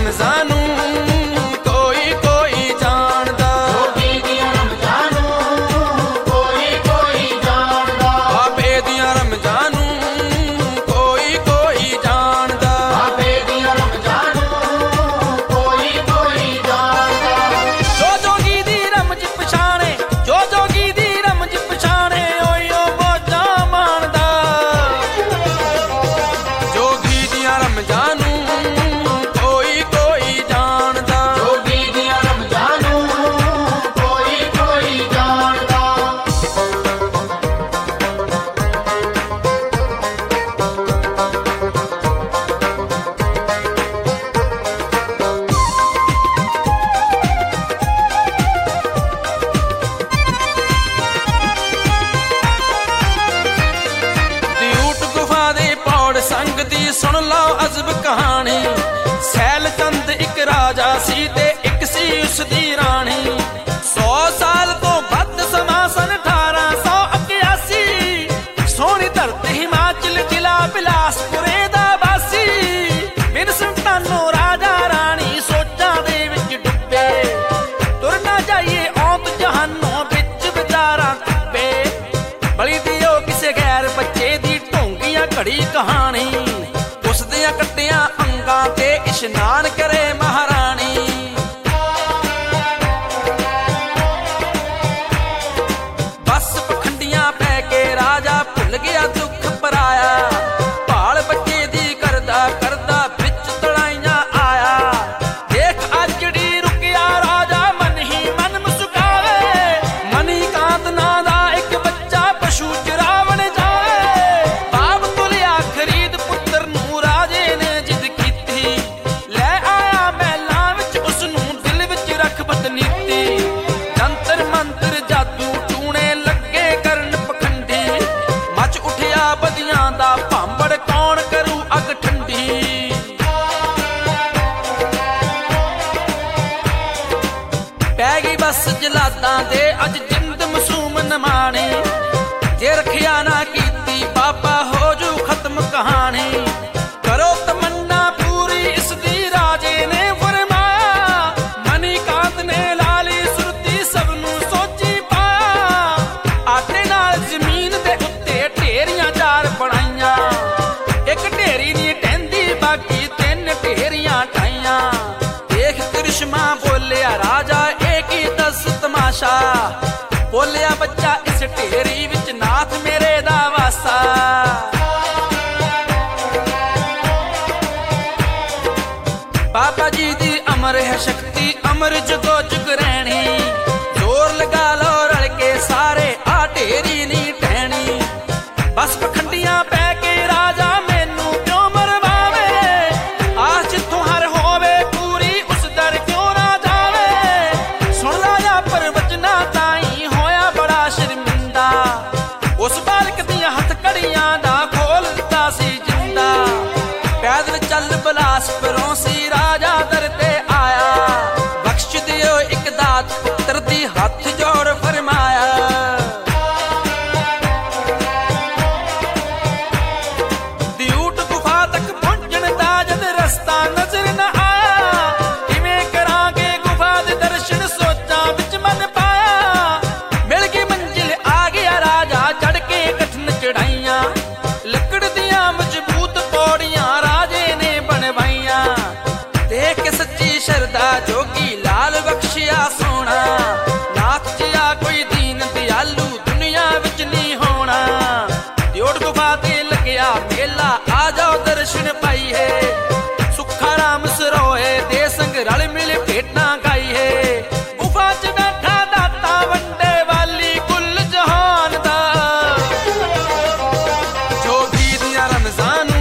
ਰਮਜ਼ਾਨ ਨੂੰ ਕੋਈ ਕੋਈ ਜਾਣਦਾ, ਜੋਗੀ ਦੀਆਂ ਰਮਜ਼ਾਨ ਨੂੰ ਕੋਈ ਕੋਈ ਜਾਣਦਾ, ਬਾਬੇ ਦੀਆਂ ਰਮਜ਼ਾਨ ਨੂੰ ਕੋਈ ਕੋਈ ਜਾਣਦਾ, ਬਾਬੇ ਦੀਆਂ ਰਮਜ਼ਾਨ ਨੂੰ ਕੋਈ ਕੋਈ ਜਾਣਦਾ। ਜੋ ਜੋਗੀ ਦੀ ਰਮਜ ਪਛਾਣੇ, ਜੋ ਜੋਗੀ ਦੀ ਰਮਜ ਪਛਾਣੇ, ਓਇਓ ਮੌਜਾਂ ਮਾਣਦਾ। ਜੋਗੀ ਦੀਆਂ ਰਮਜ਼ਾਨ ਨੂੰ ਕੋਈ ਕੋਈ ਜਾਣਦਾ, ਜੋਗੀ ਦੀਆਂ ਰਮਜ਼ਾਨ ਨੂੰ ਕੋਈ ਕੋਈ ਜਾਣਦਾ। ਦਿਊਟ ਗੁਫਾ ਦੇ ਪੌੜ ਸੰਗ ਦੀ ਸੁਣ ਲਓ ਅਜ਼ਬ ਕਹਾਣੀ। ਸੈਲ ਚੰਦ ਇੱਕ ਰਾਜਾ ਸੀ ਤੇ ਇੱਕ ਸੀ ਉਸ ਦੀ ਰਾਣੀ। 100 ਸਾਲ ਤੋਂ ਵੱਧ ਸਮਾਂ ਸਨ 1881। ਸੋਹਣੀ ਧਰਤੀ ਹਿਮਾਚਲ ਜ਼ਿਲ੍ਹਾ ਬਿਲਾਸਪੁਰੇ ਦਾ ਵਾਸੀ। ਬਿਨ ਸੰਤਾਨੋਂ ਰਾਜਾ ਰਾਣੀ ਸੋਚਾਂ ਦੇ ਵਿੱਚ ਡੁੱਬੇ। ਤੁਰ ਨਾ ਜਾਈਏ ਔਤ ਜਹਾਨੋਂ ਵਿੱਚ ਵਿਚਾਰਾਂ ਡੁੱਬੇ। ਬਲੀ ਦਿਓ ਕਿਸੇ ਗੈਰ ਬੱਚੇ ਦੀ ਢੋਂਗੀਆਂ ਘੜੀ ਕਹਾਣੀ। ਉਸ ਦੀਆਂ ਕੱਟੀਆਂ ਅੰਗਾਂ ਤੇ ਇਸ਼ਨਾਨ ਕਰੇ ਮਹਾਰਾਣੀ। ਬਸ ਪਖੰਡੀਆਂ ਪੈ ਕੇ ਰਾਜਾ ਭੁੱਲ ਗਿਆ ਦੁੱਖ ਪਰਾਇਆ। ਭਾਲ ਬੱਚੇ ਦੀ ਕਰਦਾ ਕਰਦਾ ਵਿੱਚ ਤੜਾਈਆਂ ਆਇਆ। ਦੇਖ ਅਜੜੀ ਰੁਕਿਆ ਰਾਜਾ ਮਨ ਹੀ ਮਨ ਮੁਸਕਾਵੇ। ਮਨੀ ਕਾਂਤ ਨਾਂ ਦਾ ਇੱਕ ਬੱਚਾ ਪਸ਼ੂ ਚਰਾਵਣ ਜਾਏ। ਬਾਪ ਤੁਲਿਆ ਖਰੀਦ ਪੁੱਤਰ ਨੂੰ ਰਾਜੇ ਨੇ ਜਿੱਦ ਕੀਤੀ। ਲੈ ਆਇਆ ਮਹਿਲਾਂ ਵਿੱਚ ਉਸ ਨੂੰ ਦਿਲ ਵਿੱਚ ਰੱਖ ਬਦਨੀਤੀ। ਜੰਤਰ ਮੰਤਰ ਜਾਦੂ ਟੂਣੇ ਲੱਗੇ ਕਰਨ ਪਖੰਡੀ। ਮਚ ਉੱਠਿਆ ਬਦੀਆਂ ਦਾ ਭਾਂਬੜ ਕੌਣ ਕਰੂ ਅੱਗ ਠੰਡੀ। ਪੈ ਗਈ ਬਸ ਜਲਾਦਾਂ ਦੇ ਅੱਜ ਜਿੰਦ ਮਾਸੂਮ ਨਮਾਣੀ। ਜੇ ਰੱਖਿਆ ਨਾ ਕੀਤੀ ਬਾਬਾ ਹੋ ਜੂ ਖਤਮ ਕਹਾਣੀ। ਕਰੋ ਤਮੰਨਾ ਪੂਰੀ ਇਸ ਦੀ ਰਾਜੇ ਨੇ ਫਰਮਾਇਆ। ਮਨੀ ਕਾਂਤ ਨੇ ਲਾਲੀ ਸੁਰਤੀ ਸਭ ਨੂੰ ਸੋਚੀ ਪਾਇਆ। ਆਟੇ ਨਾਲ ਜ਼ਮੀਨ ਦੇ ਉੱਤੇ ਢੇਰੀਆਂ ਚਾਰ ਬਣਾਈਆਂ। ਇੱਕ ਢੇਰੀ ਨਹੀਂ ਟਹਿੰਦੀ ਬਾਕੀ 3 ਢੇਰੀਆਂ ਢਾਈਆਂ। ਦੇਖ ਕ੍ਰਿਸ਼ਮਾ ਬੋਲਿਆ ਰਾਜਾ ਇਹ ਕੀ ਦੱਸ ਤਮਾਸ਼ਾ। ਬੋਲਿਆ ਬੱਚਾ ਇਸ ਢੇਰੀ ਵਿੱਚ ਨਾਥ ਮੇਰੇ ਦਾ ਵਾਸਾ। ਬਾਬਾ ਜੀ ਦੀ ਅਮਰ ਹੈ ਸ਼ਕਤੀ ਅਮਰ ਜਗੋ ਜੁਗ ਰਹਿਣੀ। ਜ਼ੋਰ ਲਗਾ ਲਓ ਰਲ ਕੇ ਸਾਰੇ ਆ ਢੇਰੀ ਨਹੀਂ ਟਹਿਣੀ। ਬਸ ਪਖੰਡੀਆਂ ਪੈ ਕੇ ਰਾਜਾ ਮੈਨੂੰ ਕਿਉਂ ਮਰਵਾਵੇ। ਆਸ ਜਿੱਥੋਂ ਹਰ ਹੋਵੇ ਪੂਰੀ ਉਸ ਦਰ ਕਿਉਂ ਨਾ ਜਾਵੇ। ਸੁਣ ਲਾਇਆ ਪ੍ਰਵਚਨਾ ਤਾਈਂ ਹੋਇਆ ਬੜਾ ਸ਼ਰਮਿੰਦਾ। ਉਸ ਬਾਲਕ ਦੀਆਂ ਹੱਥਕੜੀਆਂ ਦਾ ਖੋਲ ਦਿੱਤਾ ਸੀ ਜਿੰਦਾ। ਪੈਦਲ ਚੱਲ ਬਿਲਾਸਪੁਰੋਂ ਸੀ ਰਾਜਾ ਦਰ ਤੇ ਆਇਆ। ਬਖਸ਼ ਦਿਓ ਇੱਕ ਦਾਤ ਪੁੱਤਰ ਦੀ ਹੱਥ ਜੋੜ ਫਰਮਾਇਆ। ਦਿਊਟ ਗੁਫਾ ਤੱਕ ਪਹੁੰਚਣ ਦਾ ਜਦ ਰਸਤਾ ਨਜ਼ਰ ਨਾ ਆਇਆ। ਕਿਵੇਂ ਕਰਾਂਗੇ ਗੁਫਾ ਦੇ ਦਰਸ਼ਨ ਸੋਚਾਂ ਵਿੱਚ ਮਨ ਪਾਇਆ। ਮਿਲ ਗਈ ਮੰਜ਼ਿਲ ਆ ਗਿਆ ਰਾਜਾ ਚੜ ਕੇ ਕਠਿਨ ਚੜਾਈਆਂ। ਲੱਕੜ ਦੀਆਂ ਮਜ਼ਬੂਤ ਪੌੜੀਆਂ ਰਾਜੇ ਨੇ ਬਣਵਾਈਆਂ। ਦੇਖ ਕੇ ਸੱਚੀ ਸ਼ਰਧਾ ਜੋਗੀ ਲਾਲ ਬਖਸ਼ਿਆ ਸੋਹਣਾ। ਨਾਥ ਜਿਹਾ ਕੋਈ ਦੀਨ ਦਿਆਲੂ ਦੁਨੀਆ ਵਿੱਚ ਨਹੀਂ ਹੋਣਾ। ਦਿਉੜ ਗੁਫਾ ਤੇ ਲੱਗਿਆ ਮੇਲਾ ਆ ਜਾਓ ਦਰਸ਼ਨ ਪਾਈਏ। ਸੁੱਖਾ ਰਾਮ ਸਰੋਏ ਦੇ ਸੰਗ ਰਲ ਮਿਲ ਭੇਟਾਂ ਗਾਈਏ। ਗੁਫਾ 'ਚ ਬੈਠਾ ਦਾਤਾ ਵੰਡੇ ਵਾਲੀ ਕੁੱਲ ਜਹਾਨ ਦਾ। ਜੋਗੀ ਦੀਆਂ ਰਮਜ਼ਾਨ